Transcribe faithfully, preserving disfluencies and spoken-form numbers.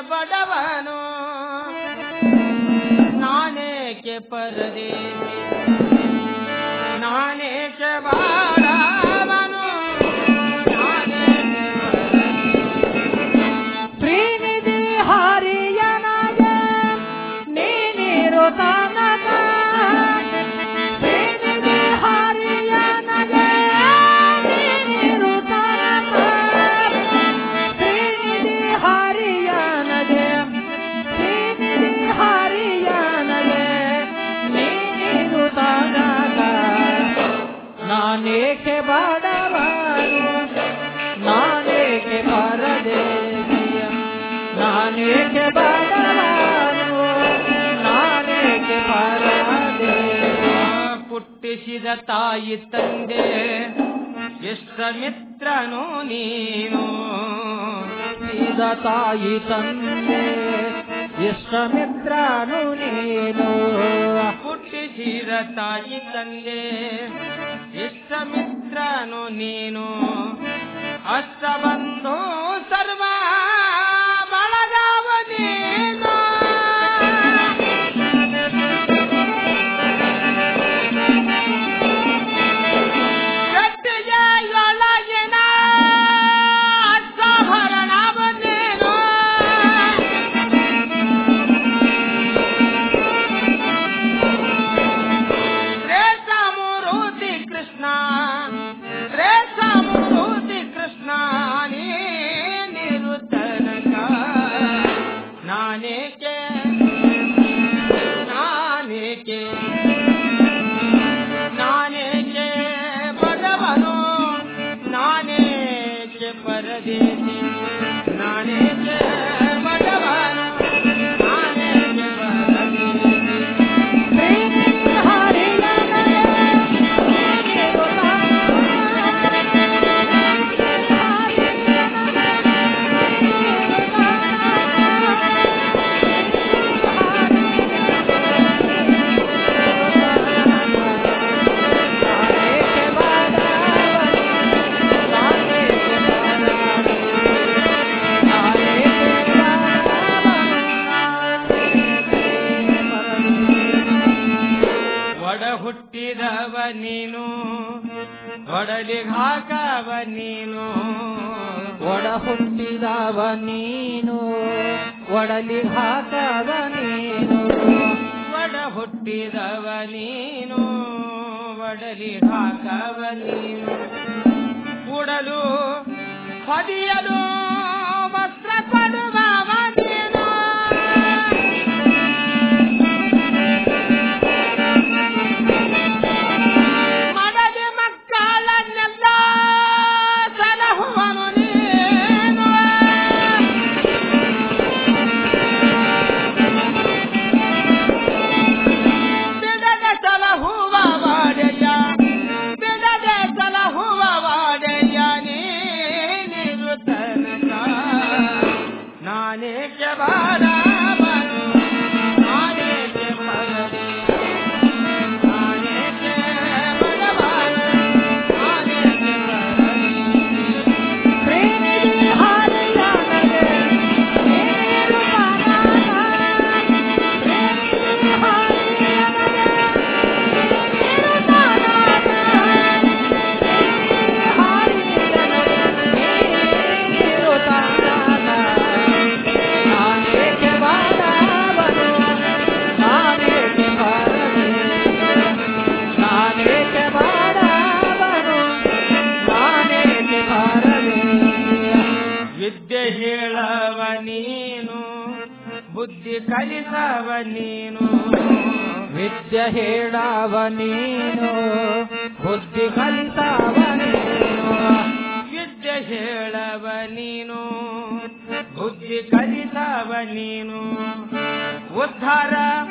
ಬಡವನು ನಾನೇಕೆ ಪರದೇಶಿ ನಾನೇಕೆ ಬಡವನು ಶ್ರೀನಿಧಿ ಹರಿಯನಗೆ ನೀನಿರು ತನಕ ಶ್ರೀನಿಧಿ ಹರಿಯನಗೆ ನೀನಿರು ತನಕ ಶ್ರೀನಿಧಿ ಹರಿಯನಗೆ ಶ್ರೀನಿಧಿ ಹರಿಯನಗೆ ನೀನಿರು ತನಕ ನಾನೇಕೆ ಬಡವನು ನಾನೇಕೆ ಪರದೇಶಿಯ ನಾನೇಕೆ ಬಡವನು ನಾನೇಕೆ ಪರದೇಶಿಯ ಹುಟ್ಟಿಸಿದ ತಾಯಿ ತಂದೆ ಎಷ್ಟ ಮಿತ್ರನು ನೀನು ಹುಟ್ಟಿಸಿದ ತಾಯಿ ತಂದೆ ಎಷ್ಟ ಮಿತ್ರನು ನೀನು ಹುಟ್ಟಿಸಿದ ತಾಯಿ ತಂದೆ ಎಷ್ಟ ಮಿತ್ರನು ನೀನು ಅಷ್ಟ ಬಂಧು ಸರ್ವ ಬಳಗವ ನೀನು ಗಟ್ಟಿಗೆಯೊಳಗಿನ ಅಷ್ಟಭರಣವ ನೀನು ರೇಷಮೂರ್ತಿ ಕೃಷ್ಣ ರೇಷಮೂರ್ತಿ ಕೃಷ್ಣ ನೀನಿರು ತನಕ ನಾನೇಕೆ ನಾನೇಕೆ ನಾನೇಕೆ ಬಡವನು ನಾನೇಕೆ ಪರದೇಶಿ ನಾನೇಕೆ ಬಡವನು ನಾನೇಕೆ ಹುಟ್ಟಿದವ ನೀನು ಒಡಲಿಗೆ ಹಾಕವ ನೀನು ಒಡ ಹುಟ್ಟಿದವ ನೀನು ಒಡಲಿಗೆ ಹಾಕವ ನೀನು ಒಡ ಹುಟ್ಟಿದವ ನೀನು ಒಡಲಿಗೆ ಹಾಕವ ನೀನು ಉಡಲು ಹೊದಿಯಲು ವಸ್ತ್ರ ಕೊಡುವವ ನೀನು ಹೇಳವ ನೀನು ಬುದ್ಧಿ ಕಲಿಸವ ನೀನು ವಿದ್ಯೆ ಹೇಳವ ನೀನು ಬುದ್ಧಿ ಕಲಿಸವ ನೀನು ವಿದ್ಯೆ ಹೇಳವ ನೀನು ಬುದ್ಧಿ ಕಲಿಸವ ನೀನು ಉದ್ಧಾರ